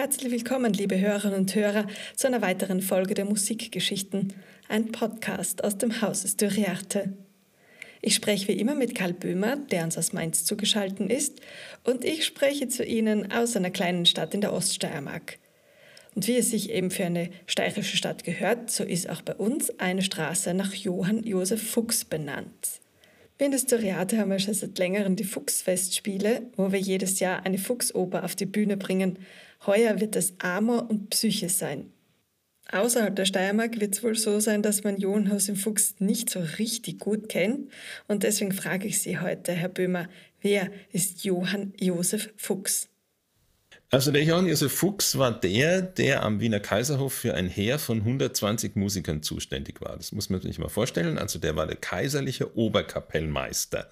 Herzlich willkommen, liebe Hörerinnen und Hörer, zu einer weiteren Folge der Musikgeschichten, ein Podcast aus dem Haus Styriarte. Ich spreche wie immer mit Karl Böhmer, der uns aus Mainz zugeschaltet ist, und ich spreche zu Ihnen aus einer kleinen Stadt in der Oststeiermark. Und wie es sich eben für eine steirische Stadt gehört, so ist auch bei uns eine Straße nach Johann Josef Fuchs benannt. Wir in der Styriarte haben ja schon seit längerem die Fuchsfestspiele, wo wir jedes Jahr eine Fuchsoper auf die Bühne bringen. Heuer wird es Amor und Psyche sein. Außerhalb der Steiermark wird es wohl so sein, dass man Johann Josef Fuchs nicht so richtig gut kennt. Und deswegen frage ich Sie heute, Herr Böhmer, wer ist Johann Josef Fuchs? Also der Johann Josef Fuchs war der am Wiener Kaiserhof für ein Heer von 120 Musikern zuständig war. Das muss man sich mal vorstellen. Also der war der kaiserliche Oberkapellmeister.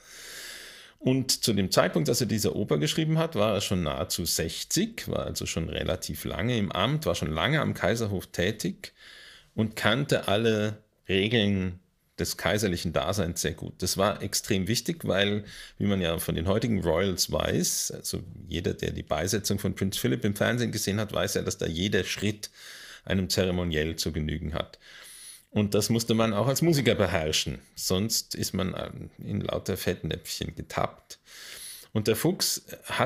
Und zu dem Zeitpunkt, dass er diese Oper geschrieben hat, war er schon nahezu 60, war also schon relativ lange im Amt, war schon lange am Kaiserhof tätig und kannte alle Regeln des kaiserlichen Daseins sehr gut. Das war extrem wichtig, weil, wie man ja von den heutigen Royals weiß, also jeder, der die Beisetzung von Prinz Philipp im Fernsehen gesehen hat, weiß ja, dass da jeder Schritt einem Zeremoniell zu genügen hat. Und das musste man auch als Musiker beherrschen, sonst ist man in lauter Fettnäpfchen getappt. Und der Fuchs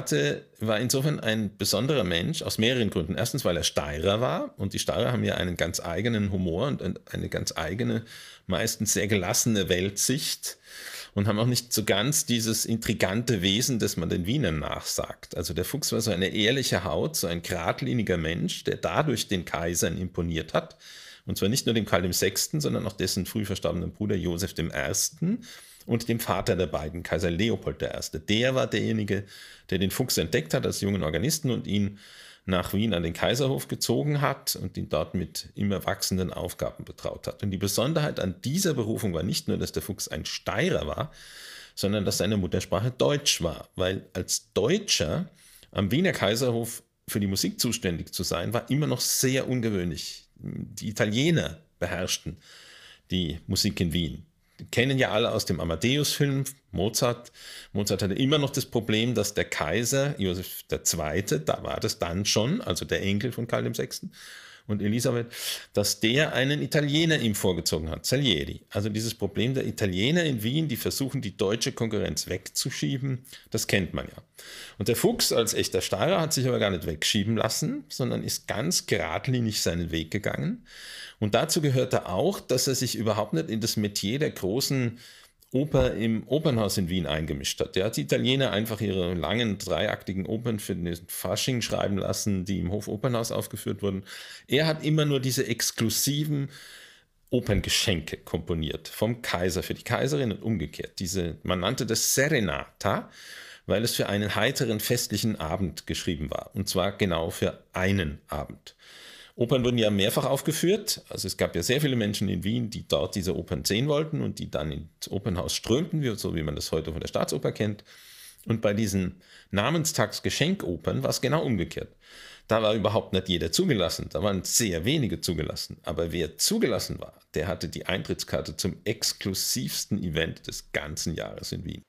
war insofern ein besonderer Mensch aus mehreren Gründen. Erstens, weil er Steirer war, und die Steirer haben ja einen ganz eigenen Humor und eine ganz eigene, meistens sehr gelassene Weltsicht und haben auch nicht so ganz dieses intrigante Wesen, das man den Wienern nachsagt. Also der Fuchs war so eine ehrliche Haut, so ein geradliniger Mensch, der dadurch den Kaisern imponiert hat. Und zwar nicht nur dem Karl VI., sondern auch dessen früh verstorbenen Bruder Joseph I. Und dem Vater der beiden, Kaiser Leopold I. Der war derjenige, der den Fuchs entdeckt hat als jungen Organisten und ihn nach Wien an den Kaiserhof gezogen hat und ihn dort mit immer wachsenden Aufgaben betraut hat. Und die Besonderheit an dieser Berufung war nicht nur, dass der Fuchs ein Steirer war, sondern dass seine Muttersprache Deutsch war, weil als Deutscher am Wiener Kaiserhof für die Musik zuständig zu sein, war immer noch sehr ungewöhnlich. Die Italiener beherrschten die Musik in Wien. Die kennen ja alle aus dem Amadeus-Film Mozart. Mozart hatte immer noch das Problem, dass der Kaiser Joseph II., da war das dann schon, also der Enkel von Karl VI. Und Elisabeth, dass der einen Italiener ihm vorgezogen hat, Salieri. Also dieses Problem der Italiener in Wien, die versuchen, die deutsche Konkurrenz wegzuschieben, das kennt man ja. Und der Fuchs als echter Steirer hat sich aber gar nicht wegschieben lassen, sondern ist ganz geradlinig seinen Weg gegangen. Und dazu gehörte auch, dass er sich überhaupt nicht in das Metier der großen Oper im Opernhaus in Wien eingemischt hat. Der hat die Italiener einfach ihre langen, dreiaktigen Opern für den Fasching schreiben lassen, die im Hofopernhaus aufgeführt wurden. Er hat immer nur diese exklusiven Operngeschenke komponiert, vom Kaiser für die Kaiserin und umgekehrt. Man nannte das Serenata, weil es für einen heiteren, festlichen Abend geschrieben war. Und zwar genau für einen Abend. Opern wurden ja mehrfach aufgeführt, also es gab ja sehr viele Menschen in Wien, die dort diese Opern sehen wollten und die dann ins Opernhaus strömten, so wie man das heute von der Staatsoper kennt. Und bei diesen Namenstagsgeschenkopern war es genau umgekehrt. Da war überhaupt nicht jeder zugelassen, da waren sehr wenige zugelassen. Aber wer zugelassen war, der hatte die Eintrittskarte zum exklusivsten Event des ganzen Jahres in Wien.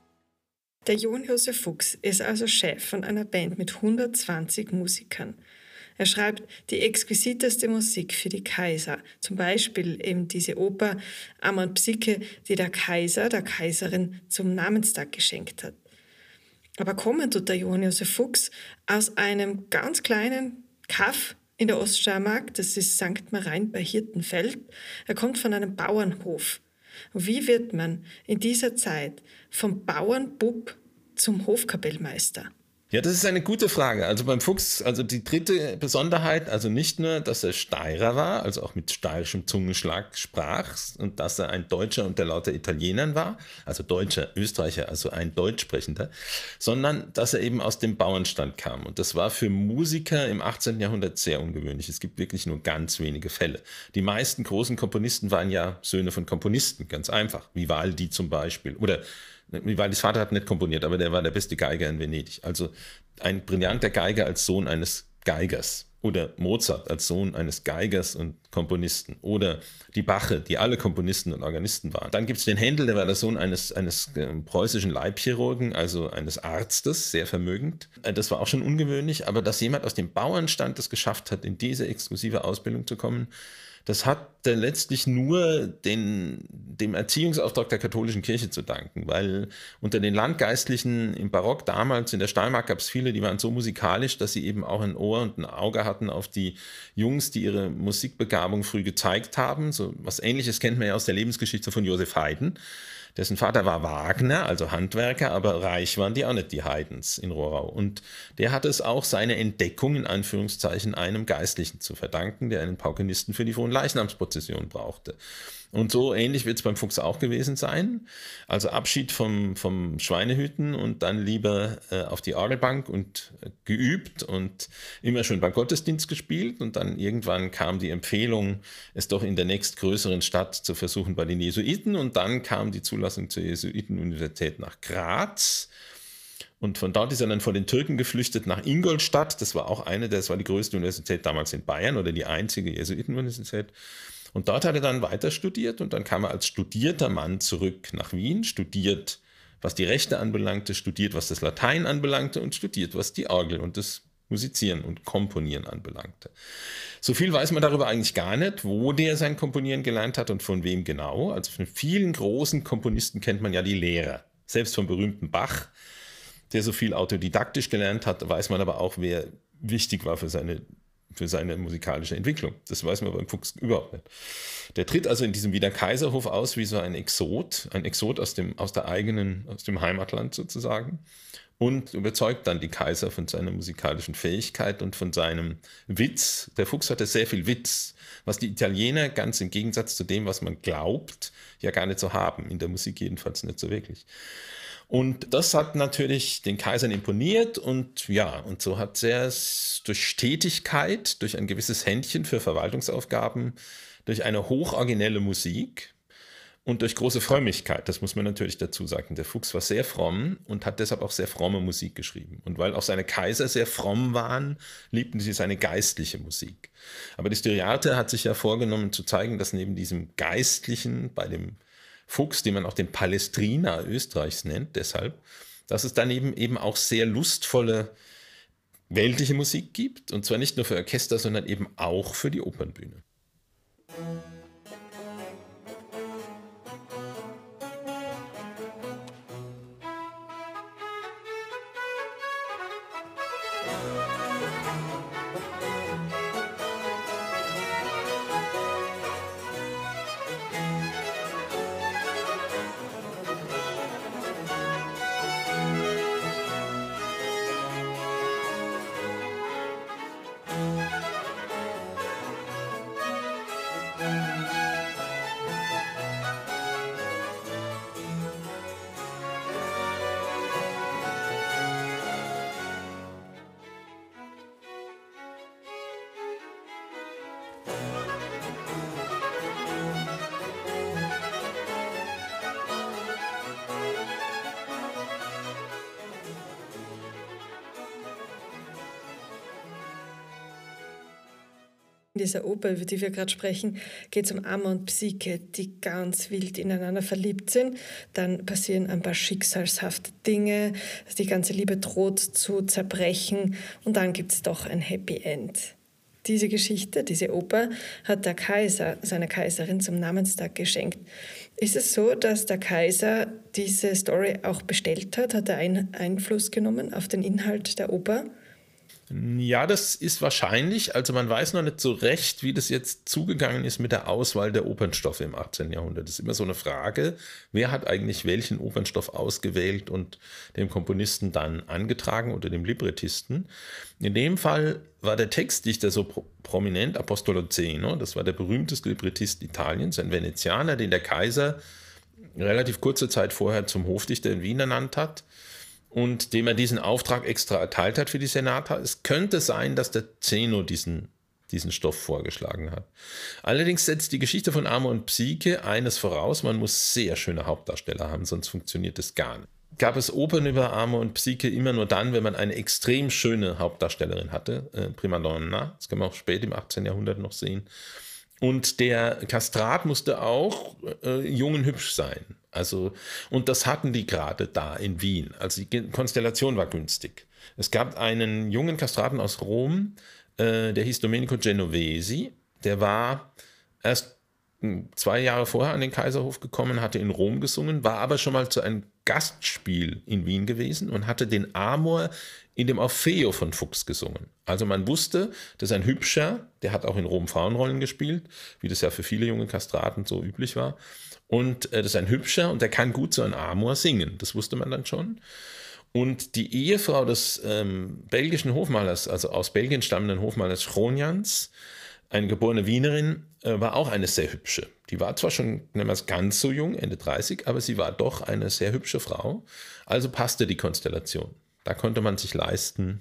Der Johann Josef Fuchs ist also Chef von einer Band mit 120 Musikern. Er schreibt die exquisiteste Musik für die Kaiser. Zum Beispiel eben diese Oper Amor und Psyche, die der Kaiser der Kaiserin zum Namenstag geschenkt hat. Aber kommen tut der Johann Josef Fuchs aus einem ganz kleinen Kaff in der Oststeiermark, das ist St. Marein bei Hirtenfeld. Er kommt von einem Bauernhof. Und wie wird man in dieser Zeit vom Bauernbub zum Hofkapellmeister? Ja, das ist eine gute Frage. Also beim Fuchs, also die dritte Besonderheit, also nicht nur, dass er Steirer war, also auch mit steirischem Zungenschlag sprach und dass er ein Deutscher unter lauter Italienern war, also Deutscher, Österreicher, also ein Deutschsprechender, sondern dass er eben aus dem Bauernstand kam. Und das war für Musiker im 18. Jahrhundert sehr ungewöhnlich. Es gibt wirklich nur ganz wenige Fälle. Die meisten großen Komponisten waren ja Söhne von Komponisten, ganz einfach. Vivaldi zum Beispiel oder Vivaldis Vater hat nicht komponiert, aber der war der beste Geiger in Venedig. Also ein brillanter Geiger als Sohn eines Geigers. Oder Mozart als Sohn eines Geigers und Komponisten. Oder die Bache, die alle Komponisten und Organisten waren. Dann gibt es den Händel, der war der Sohn eines preußischen Leibchirurgen, also eines Arztes, sehr vermögend. Das war auch schon ungewöhnlich, aber dass jemand aus dem Bauernstand es geschafft hat, in diese exklusive Ausbildung zu kommen, das hat letztlich nur dem Erziehungsauftrag der katholischen Kirche zu danken, weil unter den Landgeistlichen im Barock damals in der Steiermark gab es viele, die waren so musikalisch, dass sie eben auch ein Ohr und ein Auge hatten auf die Jungs, die ihre Musikbegabung früh gezeigt haben. So was Ähnliches kennt man ja aus der Lebensgeschichte von Joseph Haydn. Dessen Vater war Wagner, also Handwerker, aber reich waren die auch nicht, die Haydns in Rohrau. Und der hatte es auch seine Entdeckung in Anführungszeichen einem Geistlichen zu verdanken, der einen Paukenisten für die Fronleichnamsprozession brauchte. Und so ähnlich wird es beim Fuchs auch gewesen sein. Also Abschied vom Schweinehüten und dann lieber auf die Orgelbank und geübt und immer schon beim Gottesdienst gespielt. Und dann irgendwann kam die Empfehlung, es doch in der nächstgrößeren Stadt zu versuchen bei den Jesuiten. Und dann kam die Zulassung zur Jesuitenuniversität nach Graz. Und von dort ist er dann vor den Türken geflüchtet nach Ingolstadt. Das war die größte Universität damals in Bayern oder die einzige Jesuitenuniversität. Und dort hat er dann weiter studiert und dann kam er als studierter Mann zurück nach Wien, studiert, was die Rechte anbelangte, studiert, was das Latein anbelangte und studiert, was die Orgel und das Musizieren und Komponieren anbelangte. So viel weiß man darüber eigentlich gar nicht, wo der sein Komponieren gelernt hat und von wem genau. Also von vielen großen Komponisten kennt man ja die Lehrer. Selbst vom berühmten Bach, der so viel autodidaktisch gelernt hat, weiß man aber auch, wer wichtig war für seine musikalische Entwicklung. Das weiß man beim Fuchs überhaupt nicht. Der tritt also in diesem Wiener Kaiserhof aus wie so ein Exot aus dem Heimatland sozusagen und überzeugt dann die Kaiser von seiner musikalischen Fähigkeit und von seinem Witz. Der Fuchs hatte sehr viel Witz, was die Italiener ganz im Gegensatz zu dem, was man glaubt, ja gar nicht so haben. In der Musik jedenfalls nicht so wirklich. Und das hat natürlich den Kaisern imponiert und so hat er es durch Stetigkeit, durch ein gewisses Händchen für Verwaltungsaufgaben, durch eine hochoriginelle Musik und durch große Frömmigkeit, das muss man natürlich dazu sagen. Der Fuchs war sehr fromm und hat deshalb auch sehr fromme Musik geschrieben. Und weil auch seine Kaiser sehr fromm waren, liebten sie seine geistliche Musik. Aber die Styriarte hat sich ja vorgenommen zu zeigen, dass neben diesem Geistlichen bei dem Fuchs, den man auch den Palestrina Österreichs nennt, deshalb, dass es daneben eben auch sehr lustvolle weltliche Musik gibt, und zwar nicht nur für Orchester, sondern eben auch für die Opernbühne. In dieser Oper, über die wir gerade sprechen, geht es um Amor und Psyche, die ganz wild ineinander verliebt sind. Dann passieren ein paar schicksalshafte Dinge, die ganze Liebe droht zu zerbrechen und dann gibt es doch ein Happy End. Diese Geschichte, diese Oper, hat der Kaiser seiner Kaiserin zum Namenstag geschenkt. Ist es so, dass der Kaiser diese Story auch bestellt hat? Hat er Einfluss genommen auf den Inhalt der Oper? Ja, das ist wahrscheinlich. Also man weiß noch nicht so recht, wie das jetzt zugegangen ist mit der Auswahl der Opernstoffe im 18. Jahrhundert. Das ist immer so eine Frage, wer hat eigentlich welchen Opernstoff ausgewählt und dem Komponisten dann angetragen oder dem Librettisten. In dem Fall war der Textdichter so prominent, Apostolo Zeno, das war der berühmteste Librettist Italiens, ein Venezianer, den der Kaiser relativ kurze Zeit vorher zum Hofdichter in Wien ernannt hat. Und dem er diesen Auftrag extra erteilt hat für die Senata. Es könnte sein, dass der Zeno diesen Stoff vorgeschlagen hat. Allerdings setzt die Geschichte von Amor und Psyche eines voraus, man muss sehr schöne Hauptdarsteller haben, sonst funktioniert es gar nicht. Gab es Opern über Amor und Psyche immer nur dann, wenn man eine extrem schöne Hauptdarstellerin hatte, Primadonna, das kann man auch spät im 18. Jahrhundert noch sehen. Und der Kastrat musste auch jung und hübsch sein. Also, und das hatten die gerade da in Wien. Also die Konstellation war günstig. Es gab einen jungen Kastraten aus Rom, der hieß Domenico Genovesi. Der war erst 2 Jahre vorher an den Kaiserhof gekommen, hatte in Rom gesungen, war aber schon mal zu einem Gastspiel in Wien gewesen und hatte den Amor in dem Orfeo von Fuchs gesungen. Also man wusste, das ist ein Hübscher, der hat auch in Rom Frauenrollen gespielt, wie das ja für viele junge Kastraten so üblich war. Und das ist ein Hübscher und der kann gut so ein Amor singen, das wusste man dann schon. Und die Ehefrau des belgischen Hofmalers, also aus Belgien stammenden Hofmalers Schronjans, eine geborene Wienerin, war auch eine sehr hübsche. Die war zwar schon nicht mehr ganz so jung, Ende 30, aber sie war doch eine sehr hübsche Frau. Also passte die Konstellation. Da konnte man sich leisten,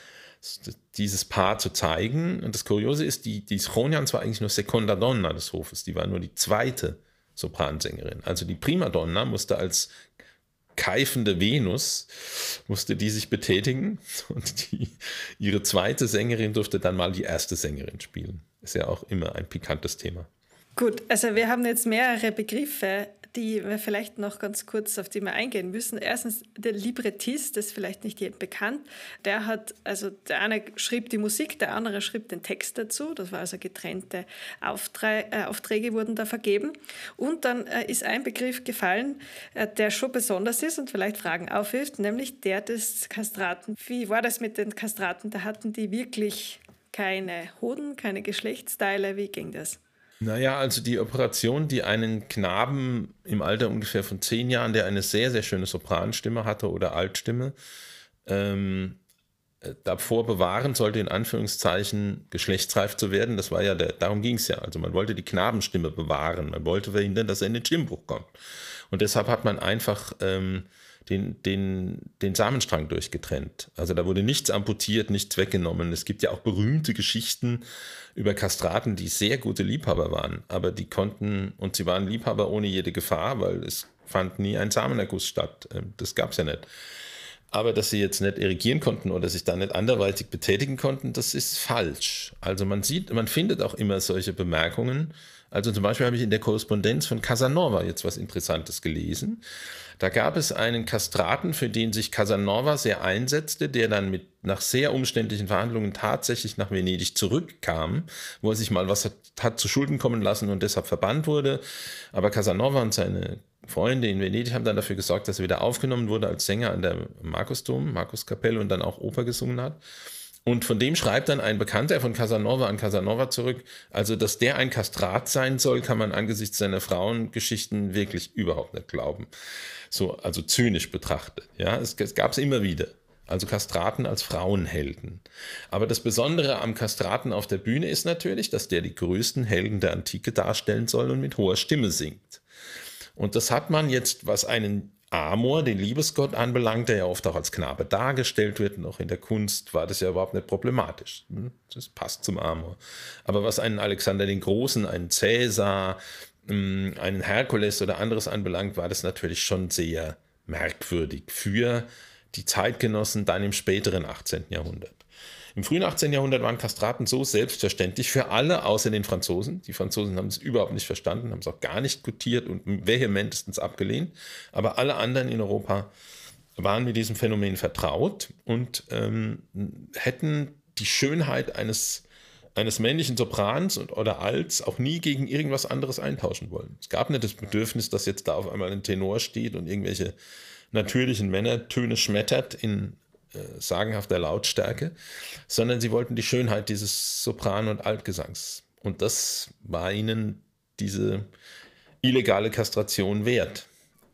dieses Paar zu zeigen. Und das Kuriose ist, die Schronjans war eigentlich nur Seconda Donna des Hofes. Die war nur die zweite Sopransängerin. Also die Primadonna musste als keifende Venus, musste die sich betätigen und ihre zweite Sängerin durfte dann mal die erste Sängerin spielen. Ist ja auch immer ein pikantes Thema. Gut, also wir haben jetzt mehrere Begriffe, die wir vielleicht noch ganz kurz auf die wir eingehen müssen. Erstens der Librettist, das ist vielleicht nicht jedem bekannt. Der eine schrieb die Musik, der andere schrieb den Text dazu. Das war also getrennte Aufträge wurden da vergeben. Und dann ist ein Begriff gefallen, der schon besonders ist und vielleicht Fragen aufwirft, nämlich der des Kastraten. Wie war das mit den Kastraten? Da hatten die wirklich keine Hoden, keine Geschlechtsteile. Wie ging das? Naja, also die Operation, die einen Knaben im Alter ungefähr von 10 Jahren, der eine sehr, sehr schöne Sopranstimme hatte oder Altstimme, davor bewahren sollte, in Anführungszeichen geschlechtsreif zu werden. Das war ja darum ging es ja. Also man wollte die Knabenstimme bewahren. Man wollte verhindern, dass er in den Stimmbruch kommt. Und deshalb hat man einfach den Samenstrang durchgetrennt. Also da wurde nichts amputiert, nichts weggenommen. Es gibt ja auch berühmte Geschichten über Kastraten, die sehr gute Liebhaber waren. Aber sie waren Liebhaber ohne jede Gefahr, weil es fand nie ein Samenerguss statt. Das gab es ja nicht. Aber dass sie jetzt nicht erigieren konnten oder sich da nicht anderweitig betätigen konnten, das ist falsch. Also man findet auch immer solche Bemerkungen. Also zum Beispiel habe ich in der Korrespondenz von Casanova jetzt was Interessantes gelesen. Da gab es einen Kastraten, für den sich Casanova sehr einsetzte, der dann nach sehr umständlichen Verhandlungen tatsächlich nach Venedig zurückkam, wo er sich mal was hat zu Schulden kommen lassen und deshalb verbannt wurde. Aber Casanova und seine Freunde in Venedig haben dann dafür gesorgt, dass er wieder aufgenommen wurde als Sänger an der Markuskapelle und dann auch Oper gesungen hat. Und von dem schreibt dann ein Bekannter von Casanova an Casanova zurück, also dass der ein Kastrat sein soll, kann man angesichts seiner Frauengeschichten wirklich überhaupt nicht glauben. So, also zynisch betrachtet. Ja, es gab es immer wieder. Also Kastraten als Frauenhelden. Aber das Besondere am Kastraten auf der Bühne ist natürlich, dass der die größten Helden der Antike darstellen soll und mit hoher Stimme singt. Und das hat man jetzt, was einen Amor, den Liebesgott anbelangt, der ja oft auch als Knabe dargestellt wird, und auch in der Kunst war das ja überhaupt nicht problematisch. Das passt zum Amor. Aber was einen Alexander den Großen, einen Cäsar, einen Herkules oder anderes anbelangt, war das natürlich schon sehr merkwürdig für die Zeitgenossen dann im späteren 18. Jahrhundert. Im frühen 18. Jahrhundert waren Kastraten so selbstverständlich für alle außer den Franzosen. Die Franzosen haben es überhaupt nicht verstanden, haben es auch gar nicht gutiert und vehementestens abgelehnt. Aber alle anderen in Europa waren mit diesem Phänomen vertraut und hätten die Schönheit eines eines männlichen Soprans oder Alts auch nie gegen irgendwas anderes eintauschen wollen. Es gab nicht das Bedürfnis, dass jetzt da auf einmal ein Tenor steht und irgendwelche natürlichen Männertöne schmettert in sagenhafter Lautstärke, sondern sie wollten die Schönheit dieses Sopran- und Altgesangs. Und das war ihnen diese illegale Kastration wert.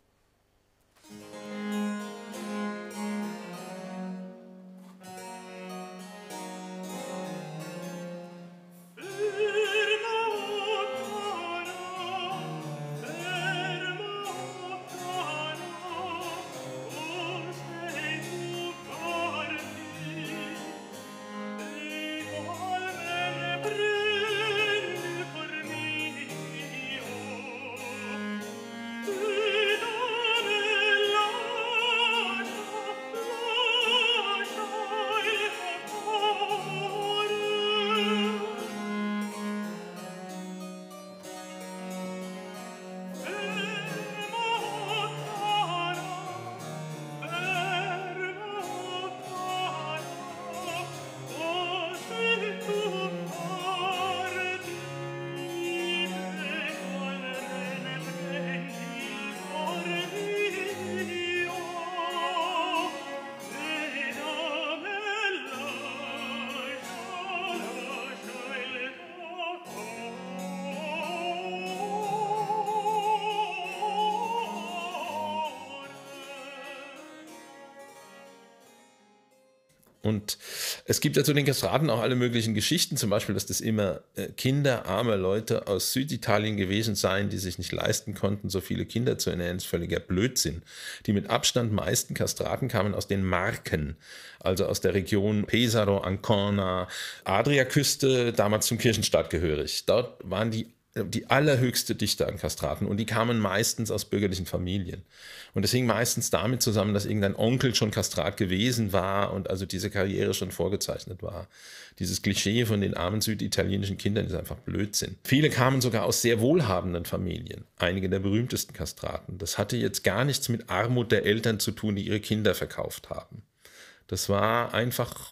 Und es gibt ja zu den Kastraten auch alle möglichen Geschichten, zum Beispiel, dass das immer kinderarme Leute aus Süditalien gewesen seien, die sich nicht leisten konnten, so viele Kinder zu ernähren. Das ist völliger Blödsinn. Die mit Abstand meisten Kastraten kamen aus den Marken, also aus der Region Pesaro, Ancona, Adriaküste, damals zum Kirchenstaat gehörig. Dort waren die allerhöchste Dichte an Kastraten und die kamen meistens aus bürgerlichen Familien. Und das hing meistens damit zusammen, dass irgendein Onkel schon Kastrat gewesen war und also diese Karriere schon vorgezeichnet war. Dieses Klischee von den armen süditalienischen Kindern ist einfach Blödsinn. Viele kamen sogar aus sehr wohlhabenden Familien, einige der berühmtesten Kastraten. Das hatte jetzt gar nichts mit Armut der Eltern zu tun, die ihre Kinder verkauft haben. Das war einfach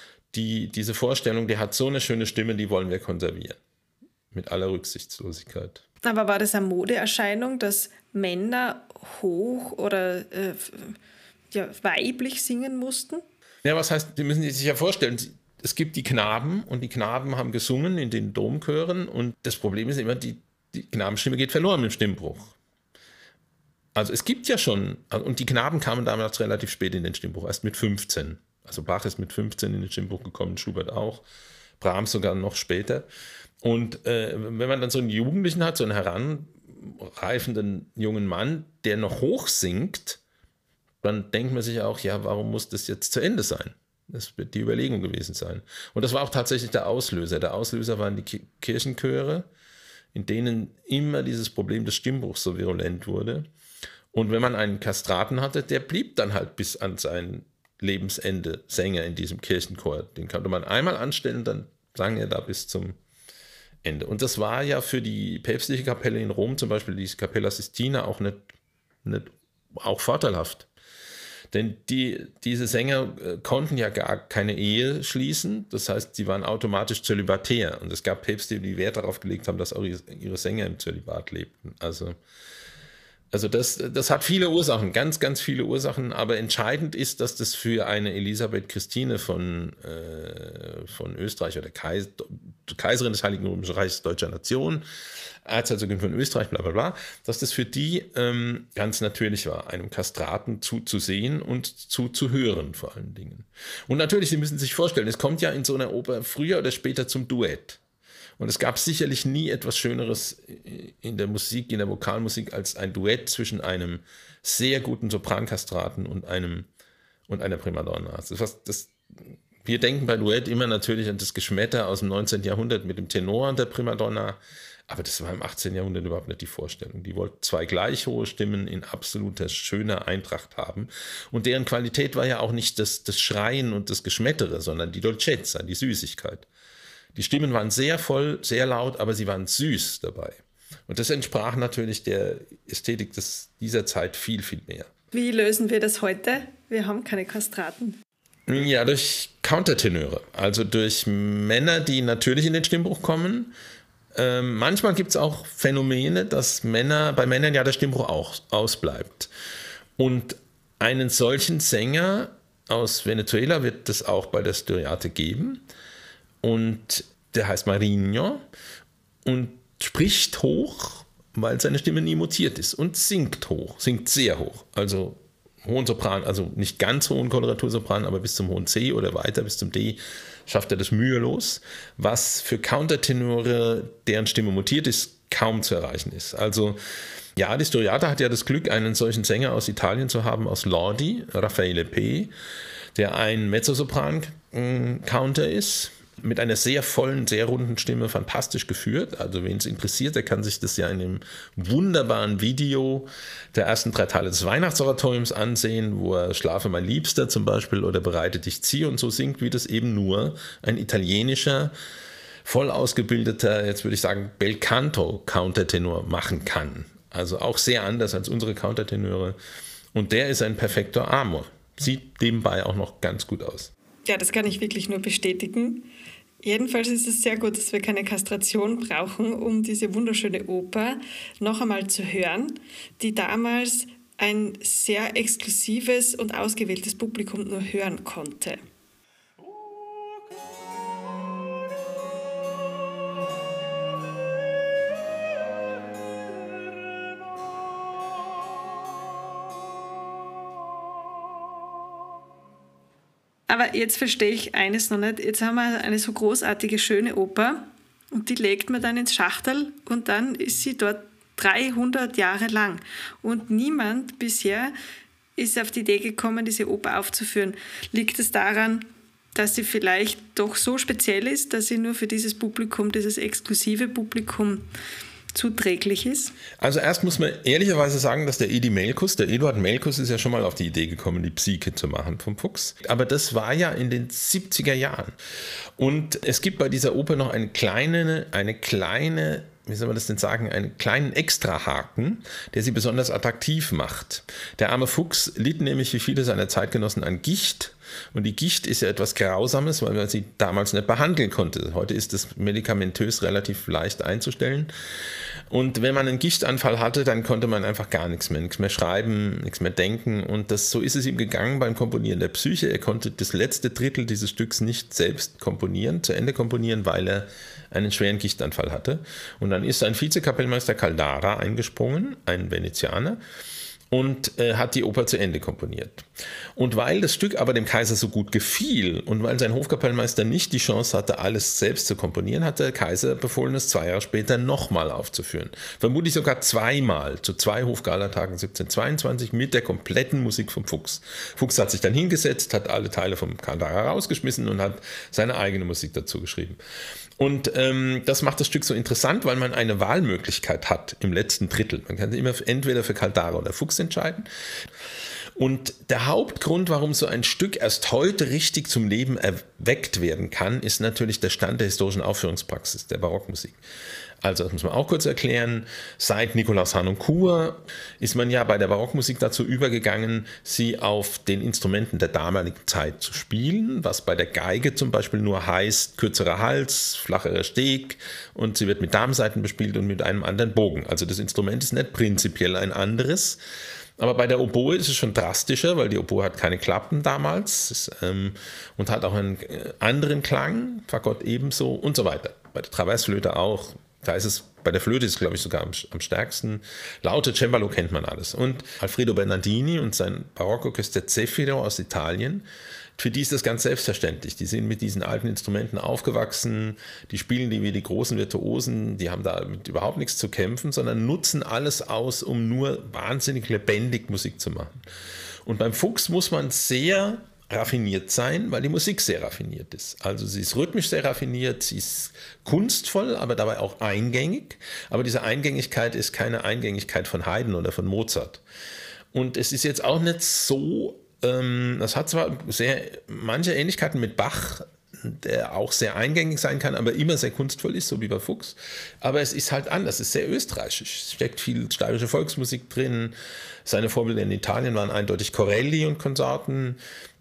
diese Vorstellung, der hat so eine schöne Stimme, die wollen wir konservieren. Mit aller Rücksichtslosigkeit. Aber war das eine Modeerscheinung, dass Männer hoch oder weiblich singen mussten? Ja, was heißt, die müssen sich ja vorstellen, es gibt die Knaben und die Knaben haben gesungen in den Domchören und das Problem ist immer, die Knabenstimme geht verloren im Stimmbruch. Also es gibt ja schon, und die Knaben kamen damals relativ spät in den Stimmbruch, erst mit 15. Also Bach ist mit 15 in den Stimmbruch gekommen, Schubert auch, Brahms sogar noch später. Und wenn man dann so einen Jugendlichen hat, so einen heranreifenden jungen Mann, der noch hoch singt, dann denkt man sich auch, ja, warum muss das jetzt zu Ende sein? Das wird die Überlegung gewesen sein. Und das war auch tatsächlich der Auslöser. Der Auslöser waren die Kirchenchöre, in denen immer dieses Problem des Stimmbruchs so virulent wurde. Und wenn man einen Kastraten hatte, der blieb dann halt bis an sein Lebensende Sänger in diesem Kirchenchor. Den konnte man einmal anstellen, dann sang er da bis zum Ende. Und das war ja für die päpstliche Kapelle in Rom, zum Beispiel die Capella Sistina, auch nicht auch vorteilhaft. Denn diese Sänger konnten ja gar keine Ehe schließen, das heißt, sie waren automatisch zölibatär. Und es gab Päpste, die Wert darauf gelegt haben, dass auch ihre Sänger im Zölibat lebten. Also das hat viele Ursachen, ganz, ganz viele Ursachen, aber entscheidend ist, dass das für eine Elisabeth Christine von Österreich oder Kaiserin des Heiligen Römischen Reiches deutscher Nation, Erzherzogin von Österreich, bla bla bla, dass das für die ganz natürlich war, einem Kastraten zuzusehen und zuzuhören vor allen Dingen. Und natürlich, Sie müssen sich vorstellen, es kommt ja in so einer Oper früher oder später zum Duett. Und es gab sicherlich nie etwas Schöneres in der Musik, in der Vokalmusik, als ein Duett zwischen einem sehr guten Soprankastraten und einer Primadonna. Wir denken bei Duett immer natürlich an das Geschmetter aus dem 19. Jahrhundert mit dem Tenor und der Primadonna, aber das war im 18. Jahrhundert überhaupt nicht die Vorstellung. Die wollten zwei gleich hohe Stimmen in absoluter schöner Eintracht haben. Und deren Qualität war ja auch nicht das Schreien und das Geschmettere, sondern die Dolcezza, die Süßigkeit. Die Stimmen waren sehr voll, sehr laut, aber sie waren süß dabei. Und das entsprach natürlich der Ästhetik dieser Zeit viel, viel mehr. Wie lösen wir das heute? Wir haben keine Kastraten. Ja, durch Countertenöre, also durch Männer, die natürlich in den Stimmbruch kommen. Manchmal gibt es auch Phänomene, dass bei Männern ja der Stimmbruch auch ausbleibt. Und einen solchen Sänger aus Venezuela wird es auch bei der Styriarte geben. Und der heißt Marinho und spricht hoch, weil seine Stimme nie mutiert ist. Und singt hoch, singt sehr hoch. Also hohen Sopran, also nicht ganz hohen Koloratursopran, aber bis zum hohen C oder weiter bis zum D schafft er das mühelos, was für Countertenore, deren Stimme mutiert ist, kaum zu erreichen ist. Also ja, die Styriarte hat ja das Glück, einen solchen Sänger aus Italien zu haben, aus Lodi, Raffaele P., der ein Mezzosopran-Counter ist, mit einer sehr vollen, sehr runden Stimme, fantastisch geführt. Also wen es interessiert, der kann sich das ja in dem wunderbaren Video der ersten 3 Teile des Weihnachtsoratoriums ansehen, wo er Schlafe mein Liebster zum Beispiel oder Bereite dich zieh und so singt, wie das eben nur ein italienischer, voll ausgebildeter, jetzt würde ich sagen, Bel Canto Countertenor machen kann. Also auch sehr anders als unsere Countertenöre. Und der ist ein perfekter Amor. Sieht nebenbei auch noch ganz gut aus. Ja, das kann ich wirklich nur bestätigen. Jedenfalls ist es sehr gut, dass wir keine Kastration brauchen, um diese wunderschöne Oper noch einmal zu hören, die damals ein sehr exklusives und ausgewähltes Publikum nur hören konnte. Aber jetzt verstehe ich eines noch nicht. Jetzt haben wir eine so großartige, schöne Oper und die legt man dann ins Schachtel und dann ist sie dort 300 Jahre lang. Und niemand bisher ist auf die Idee gekommen, diese Oper aufzuführen. Liegt es daran, dass sie vielleicht doch so speziell ist, dass sie nur für dieses Publikum, dieses exklusive Publikum zuträglich ist? Also erst muss man ehrlicherweise sagen, dass der Eduard Melkus ist ja schon mal auf die Idee gekommen, die Psyche zu machen vom Fuchs. Aber das war ja in den 70er Jahren. Und es gibt bei dieser Oper noch eine kleine, wie soll man das denn sagen, einen kleinen Extrahaken, der sie besonders attraktiv macht. Der arme Fuchs litt nämlich wie viele seiner Zeitgenossen an Gicht. Und die Gicht ist ja etwas Grausames, weil man sie damals nicht behandeln konnte. Heute ist es medikamentös relativ leicht einzustellen. Und wenn man einen Gichtanfall hatte, dann konnte man einfach gar nichts mehr schreiben, nichts mehr denken. Und so ist es ihm gegangen beim Komponieren der Psyche. Er konnte das letzte Drittel dieses Stücks nicht selbst zu Ende komponieren, weil er einen schweren Gichtanfall hatte. Und dann ist ein Vizekapellmeister Caldara eingesprungen, ein Venezianer, und hat die Oper zu Ende komponiert. Und weil das Stück aber dem Kaiser so gut gefiel und weil sein Hofkapellmeister nicht die Chance hatte, alles selbst zu komponieren, hat der Kaiser befohlen, es 2 Jahre später nochmal aufzuführen. Vermutlich sogar zweimal, zu 2 Hofgalatagen 1722 mit der kompletten Musik vom Fuchs. Fuchs hat sich dann hingesetzt, hat alle Teile vom Caldara rausgeschmissen und hat seine eigene Musik dazu geschrieben. Und das macht das Stück so interessant, weil man eine Wahlmöglichkeit hat im letzten Drittel. Man kann sich immer entweder für Caldara oder Fuchs entscheiden. Und der Hauptgrund, warum so ein Stück erst heute richtig zum Leben erweckt werden kann, ist natürlich der Stand der historischen Aufführungspraxis der Barockmusik. Also das muss man auch kurz erklären. Seit Nikolaus Harnoncourt ist man ja bei der Barockmusik dazu übergegangen, sie auf den Instrumenten der damaligen Zeit zu spielen, was bei der Geige zum Beispiel nur heißt, kürzerer Hals, flacherer Steg und sie wird mit Darmsaiten bespielt und mit einem anderen Bogen. Also das Instrument ist nicht prinzipiell ein anderes. Aber bei der Oboe ist es schon drastischer, weil die Oboe hat keine Klappen damals und hat auch einen anderen Klang, Fagott ebenso und so weiter. Bei der Traversflöte auch. Da ist es, bei der Flöte ist es, glaube ich, sogar am stärksten. Laute Cembalo kennt man alles. Und Alfredo Bernardini und sein Barockorchester Zefiro aus Italien, für die ist das ganz selbstverständlich. Die sind mit diesen alten Instrumenten aufgewachsen, die spielen die wie die großen Virtuosen, die haben da mit überhaupt nichts zu kämpfen, sondern nutzen alles aus, um nur wahnsinnig lebendig Musik zu machen. Und beim Fuchs muss man sehr raffiniert sein, weil die Musik sehr raffiniert ist. Also sie ist rhythmisch sehr raffiniert, sie ist kunstvoll, aber dabei auch eingängig. Aber diese Eingängigkeit ist keine Eingängigkeit von Haydn oder von Mozart. Und es ist jetzt auch nicht so, das hat zwar manche Ähnlichkeiten mit Bach, der auch sehr eingängig sein kann, aber immer sehr kunstvoll ist, so wie bei Fuchs. Aber es ist halt anders, es ist sehr österreichisch. Es steckt viel steirische Volksmusik drin. Seine Vorbilder in Italien waren eindeutig Corelli und Konsorten.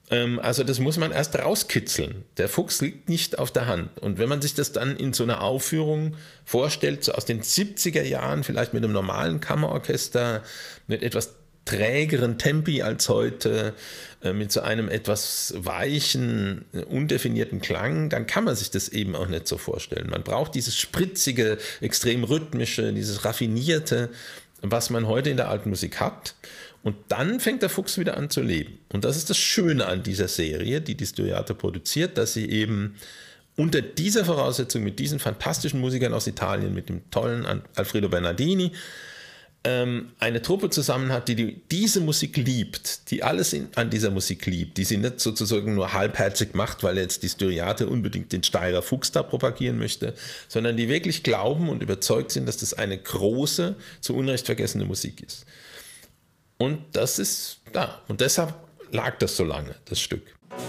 Also das muss man erst rauskitzeln. Der Fuchs liegt nicht auf der Hand. Und wenn man sich das dann in so einer Aufführung vorstellt, so aus den 70er Jahren, vielleicht mit einem normalen Kammerorchester, mit etwas trägeren Tempi als heute, mit so einem etwas weichen, undefinierten Klang, dann kann man sich das eben auch nicht so vorstellen. Man braucht dieses spritzige, extrem rhythmische, dieses raffinierte, was man heute in der alten Musik hat. Und dann fängt der Fuchs wieder an zu leben. Und das ist das Schöne an dieser Serie, die Styriarte produziert, dass sie eben unter dieser Voraussetzung mit diesen fantastischen Musikern aus Italien, mit dem tollen Alfredo Bernardini, eine Truppe zusammen hat, die diese Musik liebt, die alles an dieser Musik liebt, die sie nicht sozusagen nur halbherzig macht, weil jetzt die Styriarte unbedingt den Steyrer Fuchs da propagieren möchte, sondern die wirklich glauben und überzeugt sind, dass das eine große, zu Unrecht vergessene Musik ist. Und das ist da. Und deshalb lag das so lange, das Stück.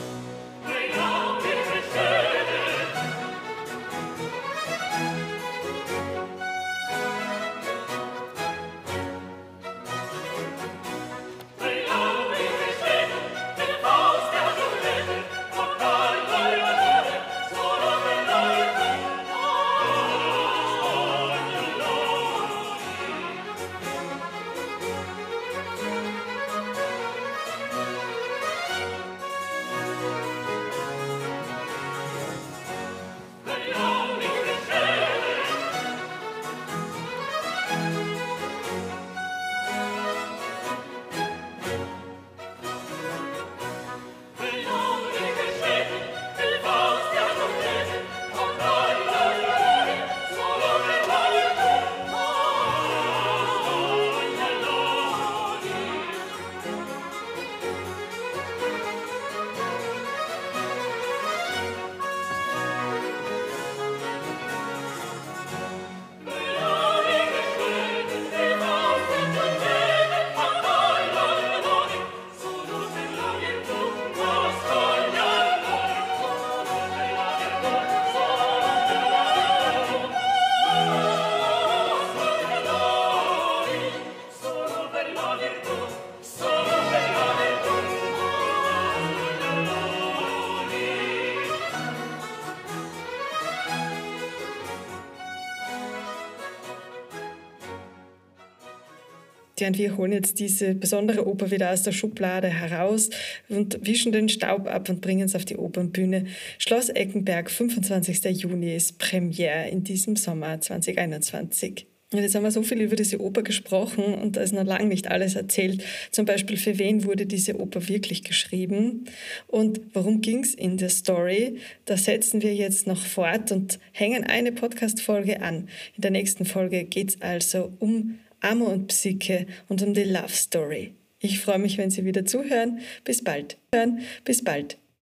Und wir holen jetzt diese besondere Oper wieder aus der Schublade heraus und wischen den Staub ab und bringen es auf die Opernbühne. Schloss Eckenberg, 25. Juni ist Premiere in diesem Sommer 2021. Und jetzt haben wir so viel über diese Oper gesprochen und da ist noch lange nicht alles erzählt. Zum Beispiel, für wen wurde diese Oper wirklich geschrieben und worum ging es in der Story? Da setzen wir jetzt noch fort und hängen eine Podcast-Folge an. In der nächsten Folge geht es also um Amor und Psyche und um die Love Story. Ich freue mich, wenn Sie wieder zuhören. Bis bald. Bis bald.